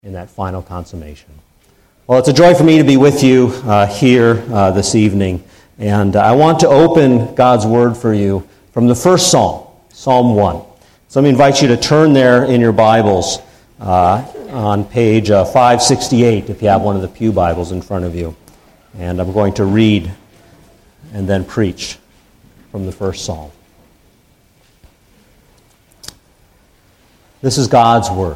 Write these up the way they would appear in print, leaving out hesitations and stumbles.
in that final consummation. Well, it's a joy for me to be with you here this evening, and I want to open God's Word for you from the first Psalm, Psalm 1. So let me invite you to turn there in your Bibles on page 568 if you have one of the pew Bibles in front of you. And I'm going to read and then preach from the first Psalm. This is God's Word.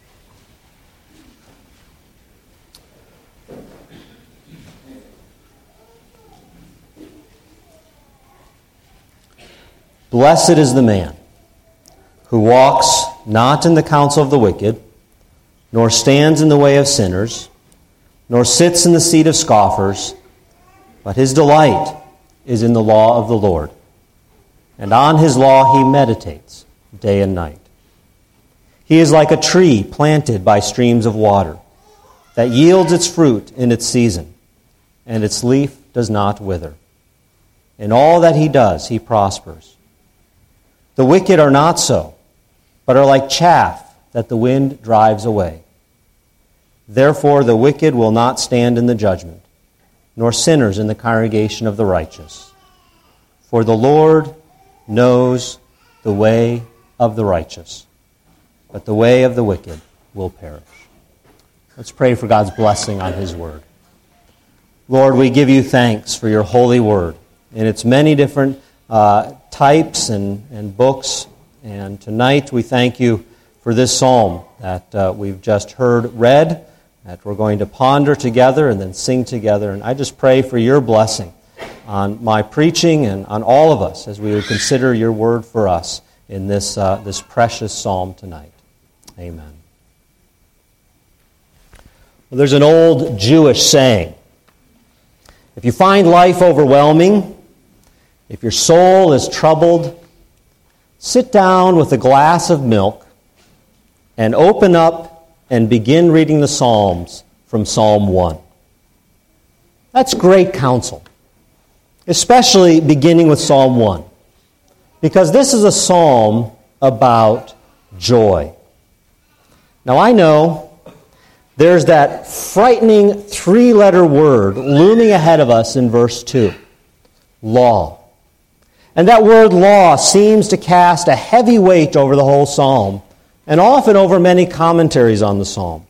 Blessed is the man who walks not in the counsel of the wicked, nor stands in the way of sinners, nor sits in the seat of scoffers, but his delight is in the law of the Lord, and on his law he meditates day and night. He is like a tree planted by streams of water, that yields its fruit in its season, and its leaf does not wither. In all that he does, he prospers. The wicked are not so, but are like chaff that the wind drives away. Therefore the wicked will not stand in the judgment, nor sinners in the congregation of the righteous. For the Lord knows the way of the righteous, but the way of the wicked will perish. Let's pray for God's blessing on His Word. Lord, we give you thanks for your holy Word in its many different types and books. And tonight we thank you for this psalm that we've just heard read, that we're going to ponder together and then sing together. And I just pray for your blessing on my preaching and on all of us as we would consider your word for us in this precious psalm tonight. Amen. Well, there's an old Jewish saying, if you find life overwhelming, if your soul is troubled, sit down with a glass of milk and open up and begin reading the Psalms from Psalm 1. That's great counsel, especially beginning with Psalm 1, because this is a psalm about joy. Now I know there's that frightening three-letter word looming ahead of us in verse 2, law. And that word law seems to cast a heavy weight over the whole psalm, and often over many commentaries on the psalm.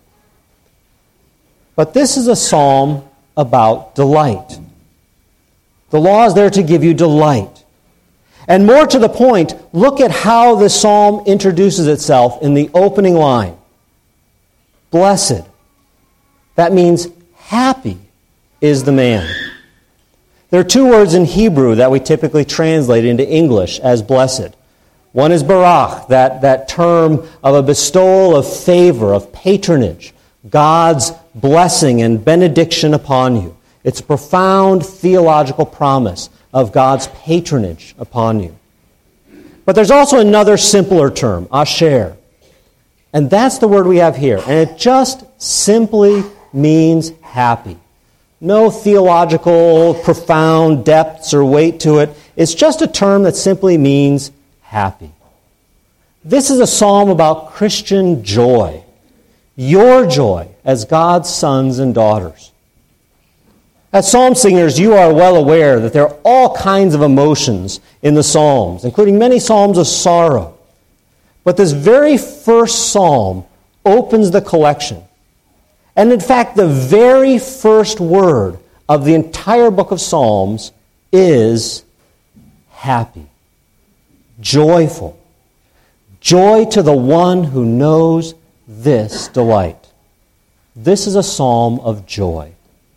But this is a psalm about delight. The law is there to give you delight. And more to the point, look at how the psalm introduces itself in the opening line. Blessed. That means happy is the man. There are two words in Hebrew that we typically translate into English as blessed. One is barak, that term of a bestowal of favor, of patronage, God's blessing and benediction upon you. It's a profound theological promise of God's patronage upon you. But there's also another simpler term, asher. And that's the word we have here. And it just simply means happy. No theological, profound depths or weight to it. It's just a term that simply means happy. This is a psalm about Christian joy. Your joy as God's sons and daughters. As psalm singers, you are well aware that there are all kinds of emotions in the psalms, including many psalms of sorrow. But this very first psalm opens the collection. And in fact, the very first word of the entire book of Psalms is happy, joyful. Joy to the one who knows this delight. This is a psalm of joy.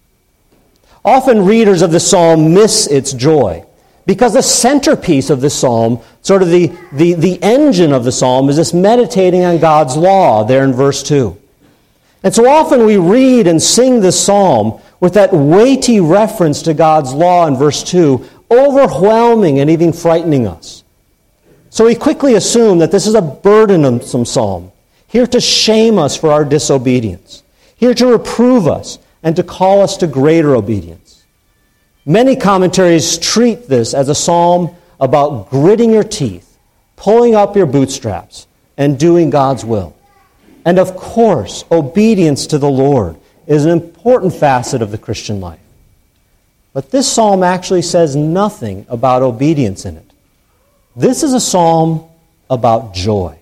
Often readers of the psalm miss its joy because the centerpiece of the psalm, sort of the engine of the psalm, is this meditating on God's law there in verse 2. And so often we read and sing this psalm with that weighty reference to God's law in verse 2, overwhelming and even frightening us. So we quickly assume that this is a burdensome psalm, here to shame us for our disobedience, here to reprove us and to call us to greater obedience. Many commentaries treat this as a psalm about gritting your teeth, pulling up your bootstraps, and doing God's will. And of course, obedience to the Lord is an important facet of the Christian life. But this psalm actually says nothing about obedience in it. This is a psalm about joy.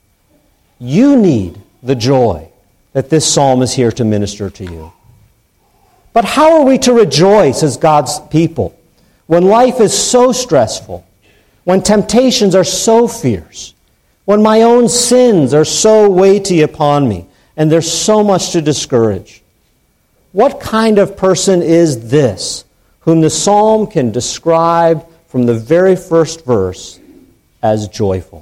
You need the joy that this psalm is here to minister to you. But how are we to rejoice as God's people when life is so stressful, when temptations are so fierce, when my own sins are so weighty upon me, and there's so much to discourage? What kind of person is this whom the psalm can describe from the very first verse as joyful?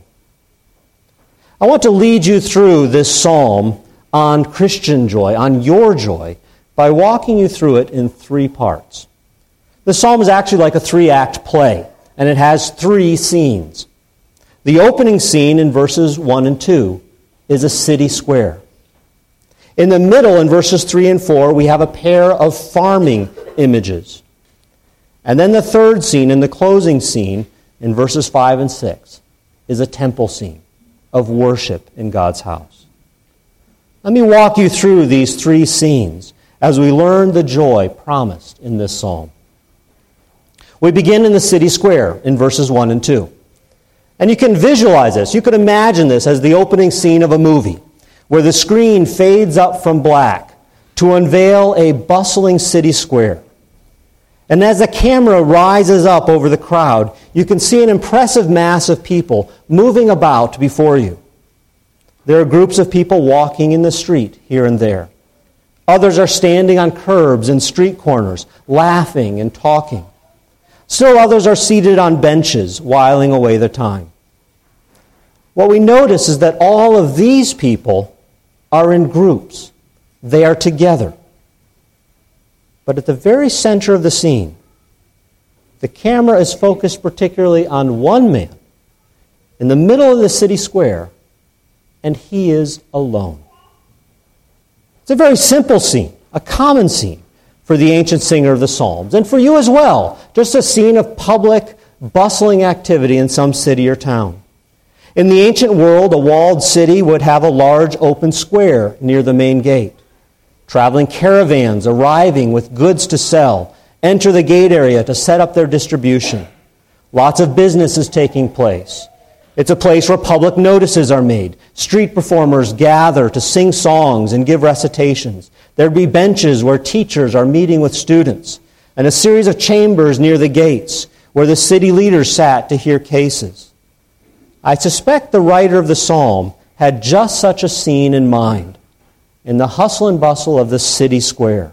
I want to lead you through this psalm on Christian joy, on your joy, by walking you through it in 3 parts. The psalm is actually like a 3-act play, and it has 3 scenes. The opening scene in verses 1 and 2 is a city square. In the middle, in verses 3 and 4, we have a pair of farming images. And then the third scene, in the closing scene, in verses 5 and 6, is a temple scene of worship in God's house. Let me walk you through these 3 scenes as we learn the joy promised in this psalm. We begin in the city square in verses 1 and 2. And you can visualize this. You could imagine this as the opening scene of a movie, where the screen fades up from black to unveil a bustling city square. And as the camera rises up over the crowd, you can see an impressive mass of people moving about before you. There are groups of people walking in the street here and there. Others are standing on curbs and street corners, laughing and talking. Still others are seated on benches, whiling away their time. What we notice is that all of these people are in groups. They are together. But at the very center of the scene, the camera is focused particularly on one man in the middle of the city square, and he is alone. It's a very simple scene, a common scene for the ancient singer of the Psalms, and for you as well, just a scene of public, bustling activity in some city or town. In the ancient world, a walled city would have a large open square near the main gate. Traveling caravans arriving with goods to sell enter the gate area to set up their distribution. Lots of business is taking place. It's a place where public notices are made. Street performers gather to sing songs and give recitations. There'd be benches where teachers are meeting with students, and a series of chambers near the gates where the city leaders sat to hear cases. I suspect the writer of the psalm had just such a scene in mind in the hustle and bustle of the city square.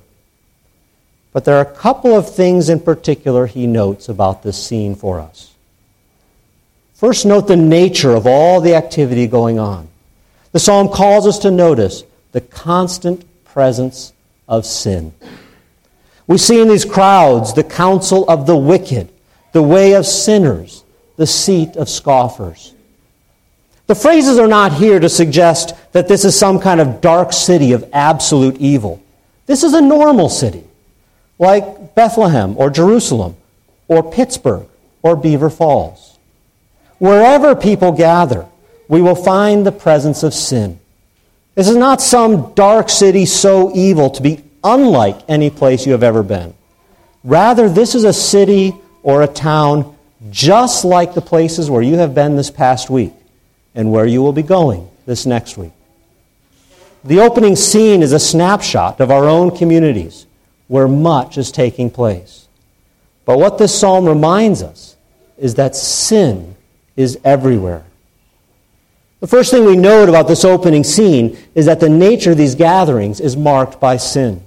But there are a couple of things in particular he notes about this scene for us. First, note the nature of all the activity going on. The psalm calls us to notice the constant presence of sin. We see in these crowds the counsel of the wicked, the way of sinners, the seat of scoffers. The phrases are not here to suggest that this is some kind of dark city of absolute evil. This is a normal city, like Bethlehem or Jerusalem or Pittsburgh or Beaver Falls. Wherever people gather, we will find the presence of sin. This is not some dark city so evil to be unlike any place you have ever been. Rather, this is a city or a town just like the places where you have been this past week and where you will be going this next week. The opening scene is a snapshot of our own communities where much is taking place. But what this psalm reminds us is that sin is everywhere. The first thing we note about this opening scene is that the nature of these gatherings is marked by sin.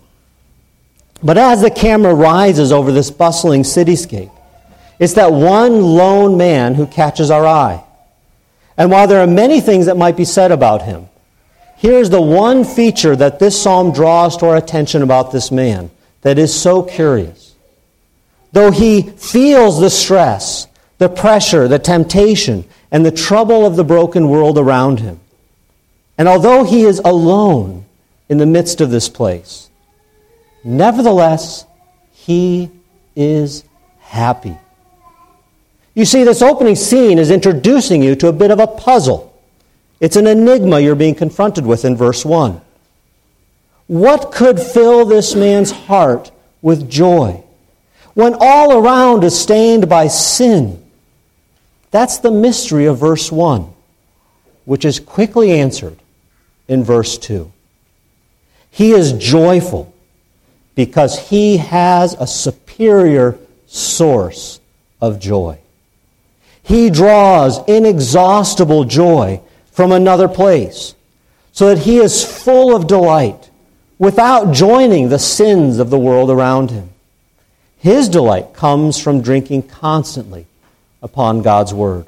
But as the camera rises over this bustling cityscape, it's that one lone man who catches our eye. And while there are many things that might be said about him, here's the one feature that this psalm draws to our attention about this man that is so curious. Though he feels the stress, the pressure, the temptation, and the trouble of the broken world around him, and although he is alone in the midst of this place, nevertheless, he is happy. You see, this opening scene is introducing you to a bit of a puzzle. It's an enigma you're being confronted with in verse 1. What could fill this man's heart with joy when all around is stained by sin? That's the mystery of verse 1, which is quickly answered in verse 2. He is joyful because he has a superior source of joy. He draws inexhaustible joy from another place, so that he is full of delight without joining the sins of the world around him. His delight comes from drinking constantly upon God's Word.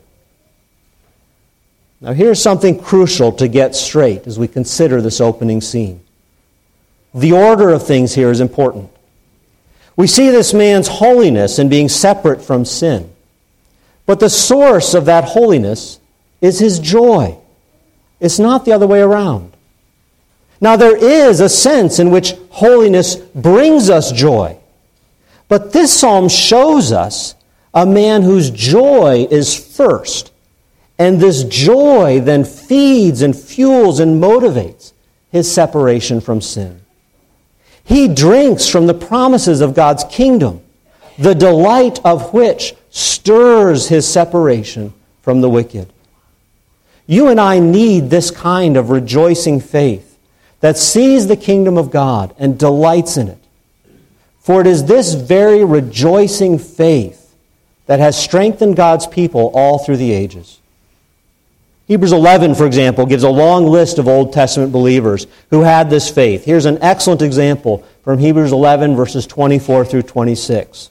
Now here's something crucial to get straight as we consider this opening scene. The order of things here is important. We see this man's holiness in being separate from sin. But the source of that holiness is his joy. It's not the other way around. Now there is a sense in which holiness brings us joy. But this psalm shows us a man whose joy is first. And this joy then feeds and fuels and motivates his separation from sin. He drinks from the promises of God's kingdom, the delight of which stirs his separation from the wicked. You and I need this kind of rejoicing faith that sees the kingdom of God and delights in it. For it is this very rejoicing faith that has strengthened God's people all through the ages. Hebrews 11, for example, gives a long list of Old Testament believers who had this faith. Here's an excellent example from Hebrews 11, verses 24 through 26.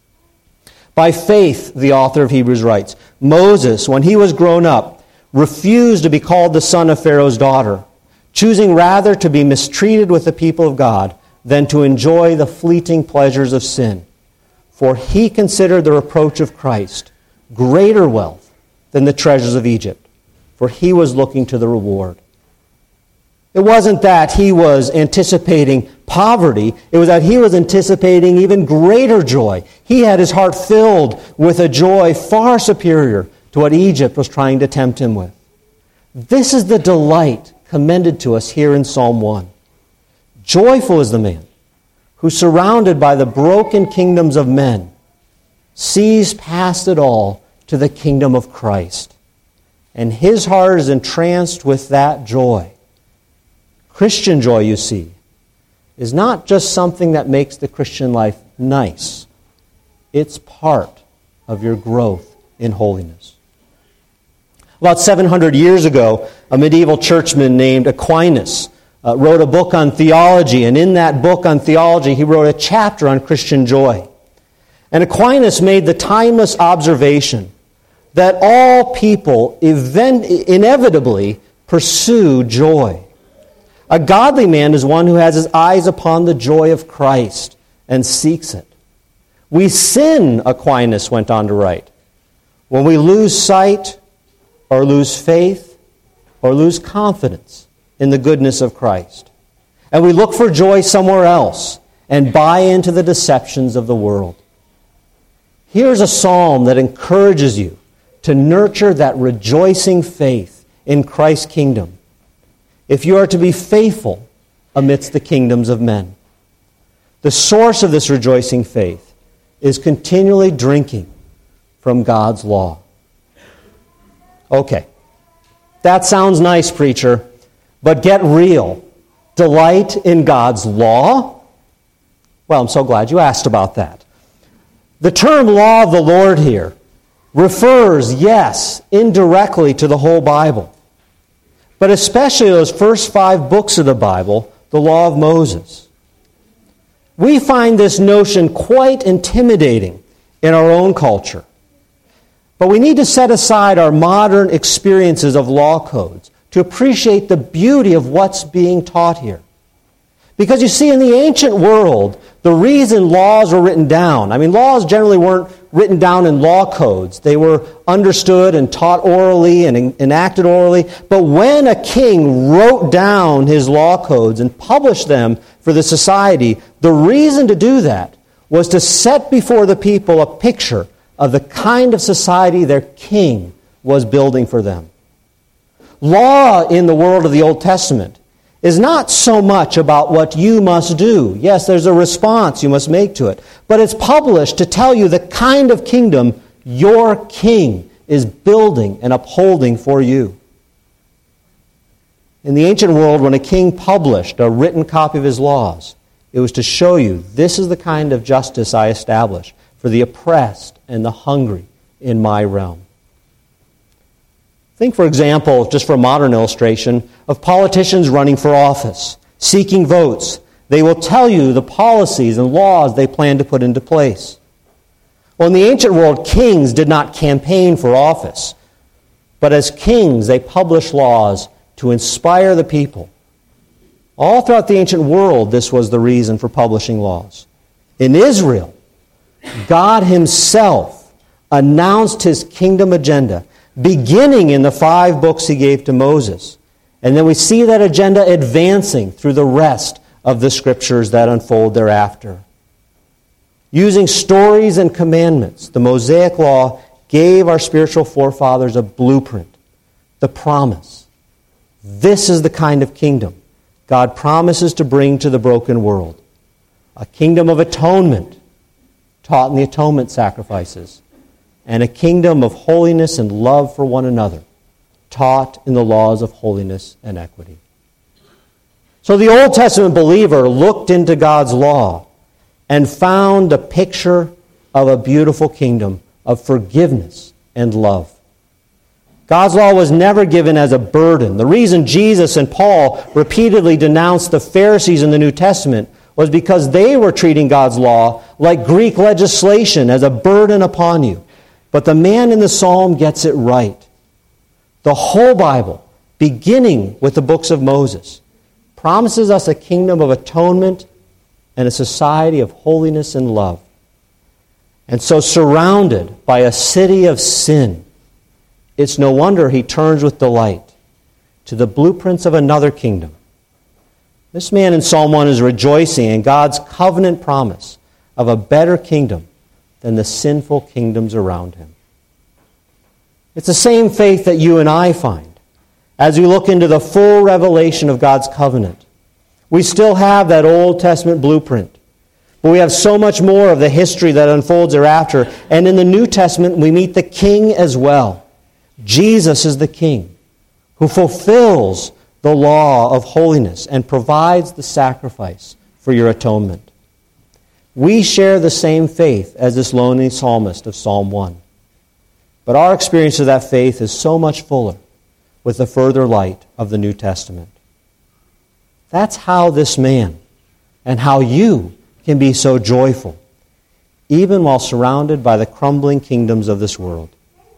By faith, the author of Hebrews writes, Moses, when he was grown up, refused to be called the son of Pharaoh's daughter, choosing rather to be mistreated with the people of God than to enjoy the fleeting pleasures of sin. For he considered the reproach of Christ greater wealth than the treasures of Egypt, for he was looking to the reward. It wasn't that he was anticipating poverty. It was that he was anticipating even greater joy. He had his heart filled with a joy far superior to what Egypt was trying to tempt him with. This is the delight commended to us here in Psalm 1. Joyful is the man who, surrounded by the broken kingdoms of men, sees past it all to the kingdom of Christ. And his heart is entranced with that joy. Christian joy, you see, is not just something that makes the Christian life nice. It's part of your growth in holiness. About 700 years ago, a medieval churchman named Aquinas wrote a book on theology, and in that book on theology, he wrote a chapter on Christian joy. And Aquinas made the timeless observation that all people inevitably pursue joy. A godly man is one who has his eyes upon the joy of Christ and seeks it. We sin, Aquinas went on to write, when we lose sight or lose faith or lose confidence in the goodness of Christ. And we look for joy somewhere else and buy into the deceptions of the world. Here's a psalm that encourages you to nurture that rejoicing faith in Christ's kingdom if you are to be faithful amidst the kingdoms of men. The source of this rejoicing faith is continually drinking from God's law. Okay, that sounds nice, preacher, but get real. Delight in God's law? Well, I'm so glad you asked about that. The term law of the Lord here refers, yes, indirectly to the whole Bible, but especially those first 5 books of the Bible, the law of Moses. We find this notion quite intimidating in our own culture. But we need to set aside our modern experiences of law codes to appreciate the beauty of what's being taught here. Because you see, in the ancient world, the reason laws were written down, laws generally weren't written down in law codes. They were understood and taught orally and enacted orally. But when a king wrote down his law codes and published them for the society, the reason to do that was to set before the people a picture of the kind of society their king was building for them. law in the world of the Old Testament is not so much about what you must do. Yes, there's a response you must make to it. But it's published to tell you the kind of kingdom your king is building and upholding for you. In the ancient world, when a king published a written copy of his laws, it was to show you, this is the kind of justice I establish for the oppressed and the hungry in my realm. Think, for example, just for a modern illustration, of politicians running for office, seeking votes. They will tell you the policies and laws they plan to put into place. Well, in the ancient world, kings did not campaign for office, but as kings, they published laws to inspire the people. All throughout the ancient world, this was the reason for publishing laws. In Israel, God himself announced his kingdom agenda, beginning in the 5 books he gave to Moses. And then we see that agenda advancing through the rest of the scriptures that unfold thereafter. Using stories and commandments, the Mosaic Law gave our spiritual forefathers a blueprint, the promise. This is the kind of kingdom God promises to bring to the broken world. A kingdom of atonement, taught in the atonement sacrifices, and a kingdom of holiness and love for one another, taught in the laws of holiness and equity. So the Old Testament believer looked into God's law and found a picture of a beautiful kingdom of forgiveness and love. God's law was never given as a burden. The reason Jesus and Paul repeatedly denounced the Pharisees in the New Testament was because they were treating God's law like Greek legislation, as a burden upon you. But the man in the psalm gets it right. The whole Bible, beginning with the books of Moses, promises us a kingdom of atonement and a society of holiness and love. And so, surrounded by a city of sin, it's no wonder he turns with delight to the blueprints of another kingdom. This man in Psalm 1 is rejoicing in God's covenant promise of a better kingdom than the sinful kingdoms around him. It's the same faith that you and I find as we look into the full revelation of God's covenant. We still have that Old Testament blueprint, but we have so much more of the history that unfolds thereafter. And in the New Testament, we meet the King as well. Jesus is the King who fulfills the law of holiness and provides the sacrifice for your atonement. We share the same faith as this lonely psalmist of Psalm 1. But our experience of that faith is so much fuller with the further light of the New Testament. That's how this man and how you can be so joyful, even while surrounded by the crumbling kingdoms of this world.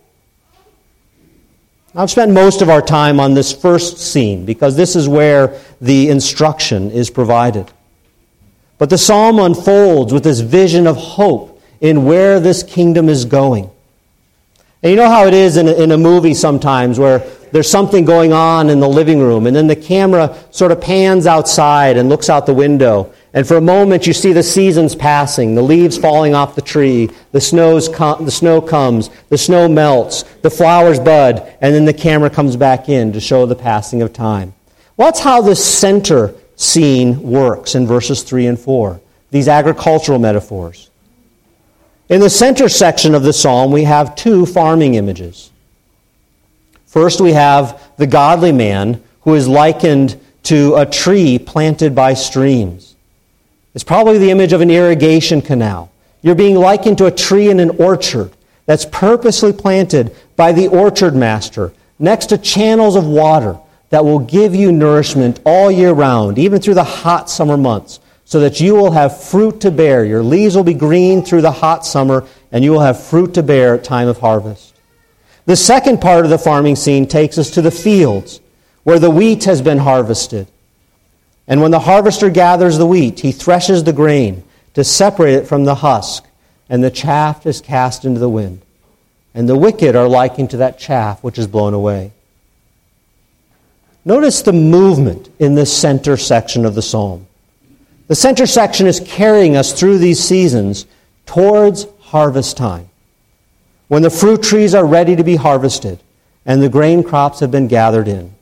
I've spent most of our time on this first scene because this is where the instruction is provided. But the psalm unfolds with this vision of hope in where this kingdom is going. And you know how it is in a movie sometimes where there's something going on in the living room and then the camera sort of pans outside and looks out the window. And for a moment you see the seasons passing, the leaves falling off the tree, the snow comes, the snow melts, the flowers bud, and then the camera comes back in to show the passing of time. Well, that's how this center scene works in verses 3 and 4, these agricultural metaphors. In the center section of the psalm, we have 2 farming images. First, we have the godly man who is likened to a tree planted by streams. It's probably the image of an irrigation canal. You're being likened to a tree in an orchard that's purposely planted by the orchard master next to channels of water that will give you nourishment all year round, even through the hot summer months, so that you will have fruit to bear. Your leaves will be green through the hot summer, and you will have fruit to bear at time of harvest. The second part of the farming scene takes us to the fields, where the wheat has been harvested. And when the harvester gathers the wheat, he threshes the grain to separate it from the husk, and the chaff is cast into the wind. And the wicked are likened to that chaff which is blown away. Notice the movement in this center section of the psalm. The center section is carrying us through these seasons towards harvest time, when the fruit trees are ready to be harvested and the grain crops have been gathered in.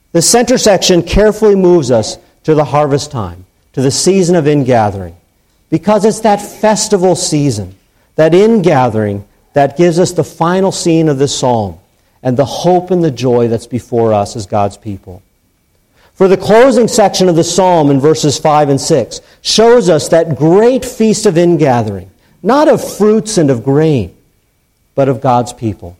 The center section carefully moves us to the harvest time, to the season of ingathering, because it's that festival season, that ingathering, that gives us the final scene of this psalm and the hope and the joy that's before us as God's people. For the closing section of the psalm in verses 5 and 6 shows us that great feast of ingathering, not of fruits and of grain, but of God's people.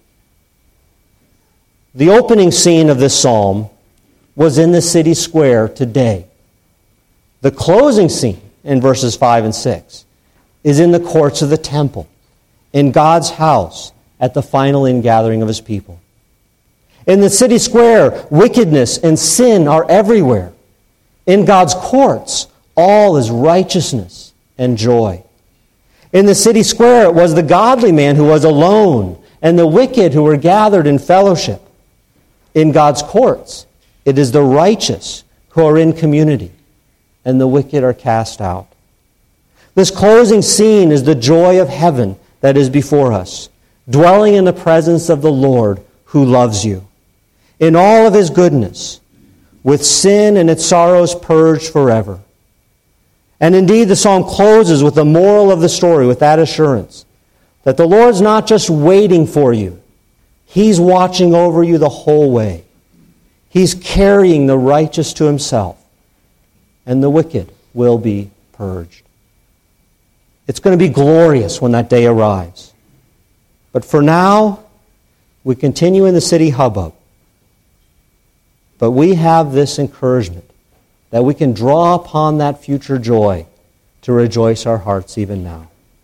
The opening scene of this psalm was in the city square today. The closing scene in verses 5 and 6 is in the courts of the temple, in God's house at the final ingathering of his people. In the city square, wickedness and sin are everywhere. In God's courts, all is righteousness and joy. In the city square, it was the godly man who was alone and the wicked who were gathered in fellowship. In God's courts, it is the righteous who are in community and the wicked are cast out. This closing scene is the joy of heaven that is before us, dwelling in the presence of the Lord who loves you. In all of his goodness, with sin and its sorrows purged forever. And indeed, the psalm closes with the moral of the story, with that assurance that the Lord's not just waiting for you. He's watching over you the whole way. He's carrying the righteous to himself, and the wicked will be purged. It's going to be glorious when that day arrives. But for now, we continue in the city hubbub. But we have this encouragement that we can draw upon that future joy to rejoice our hearts even now.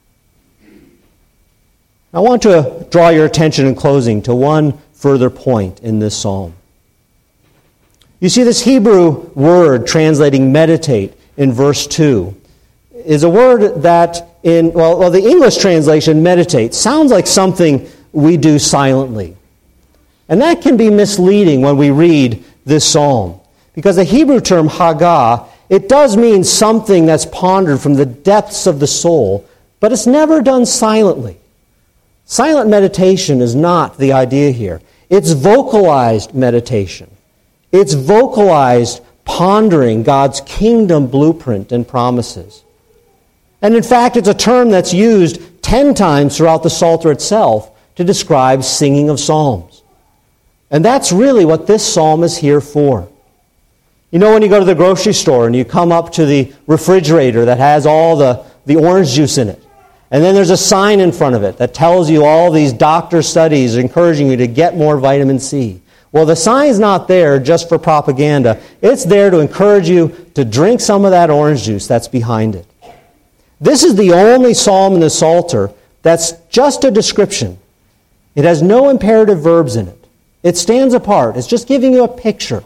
I want to draw your attention in closing to one further point in this psalm. You see, this Hebrew word translating meditate in verse 2 is a word that the English translation meditate sounds like something we do silently. And that can be misleading when we read this psalm. Because the Hebrew term hagah, it does mean something that's pondered from the depths of the soul, but it's never done silently. Silent meditation is not the idea here. It's vocalized meditation. It's vocalized pondering God's kingdom blueprint and promises. And in fact, it's a term that's used 10 times throughout the Psalter itself to describe singing of psalms. And that's really what this psalm is here for. You know, when you go to the grocery store and you come up to the refrigerator that has all the orange juice in it, and then there's a sign in front of it that tells you all these doctor studies encouraging you to get more vitamin C. Well, the sign's not there just for propaganda. It's there to encourage you to drink some of that orange juice that's behind it. This is the only psalm in the Psalter that's just a description. It has no imperative verbs in it. It stands apart. It's just giving you a picture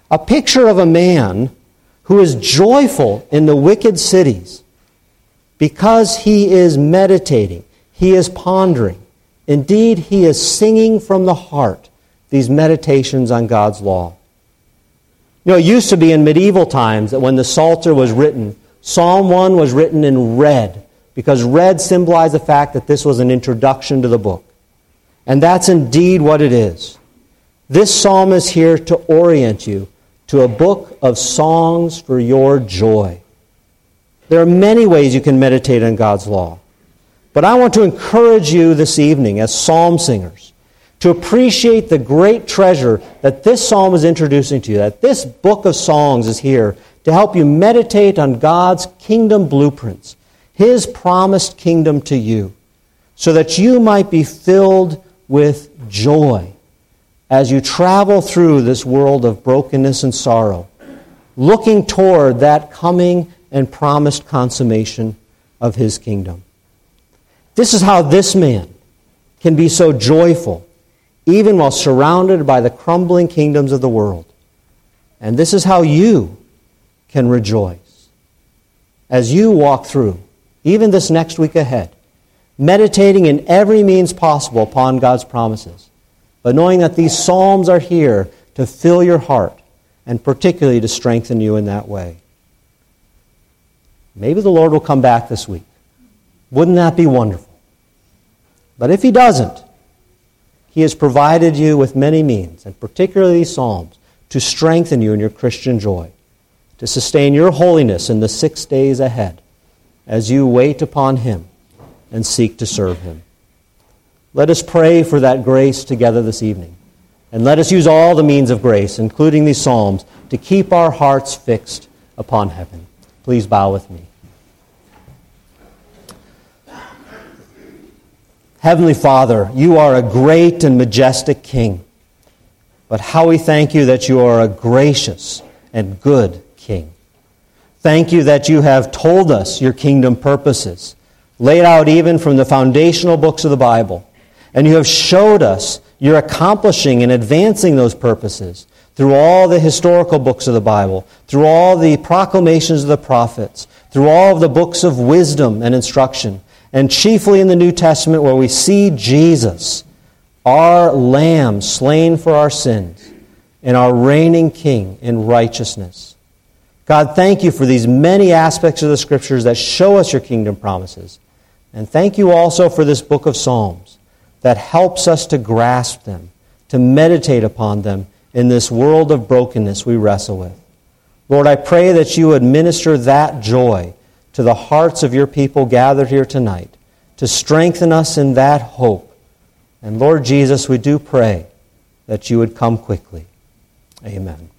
of a man who is joyful in the wicked cities because he is meditating, he is pondering. Indeed, he is singing from the heart these meditations on God's law. You know, it used to be in medieval times that when the Psalter was written, Psalm 1 was written in red, because red symbolized the fact that this was an introduction to the book. And that's indeed what it is. This psalm is here to orient you to a book of songs for your joy. There are many ways you can meditate on God's law. But I want to encourage you this evening as psalm singers to appreciate the great treasure that this psalm is introducing to you, that this book of songs is here to help you meditate on God's kingdom blueprints, His promised kingdom to you, so that you might be filled with joy as you travel through this world of brokenness and sorrow, looking toward that coming and promised consummation of His kingdom. This is how this man can be so joyful, even while surrounded by the crumbling kingdoms of the world. And this is how you can rejoice as you walk through, even this next week ahead, meditating in every means possible upon God's promises, but knowing that these psalms are here to fill your heart and particularly to strengthen you in that way. Maybe the Lord will come back this week. Wouldn't that be wonderful? But if He doesn't, He has provided you with many means, and particularly these psalms, to strengthen you in your Christian joy, to sustain your holiness in the 6 days ahead as you wait upon Him and seek to serve Him. Let us pray for that grace together this evening. And let us use all the means of grace, including these psalms, to keep our hearts fixed upon heaven. Please bow with me. Heavenly Father, you are a great and majestic King. But how we thank you that you are a gracious and good King. Thank you that you have told us your kingdom purposes, laid out even from the foundational books of the Bible. And you have showed us you're accomplishing and advancing those purposes through all the historical books of the Bible, through all the proclamations of the prophets, through all of the books of wisdom and instruction, and chiefly in the New Testament where we see Jesus, our Lamb slain for our sins, and our reigning King in righteousness. God, thank you for these many aspects of the Scriptures that show us your kingdom promises. And thank you also for this book of Psalms that helps us to grasp them, to meditate upon them in this world of brokenness we wrestle with. Lord, I pray that you would minister that joy to the hearts of your people gathered here tonight, to strengthen us in that hope. And Lord Jesus, we do pray that you would come quickly. Amen.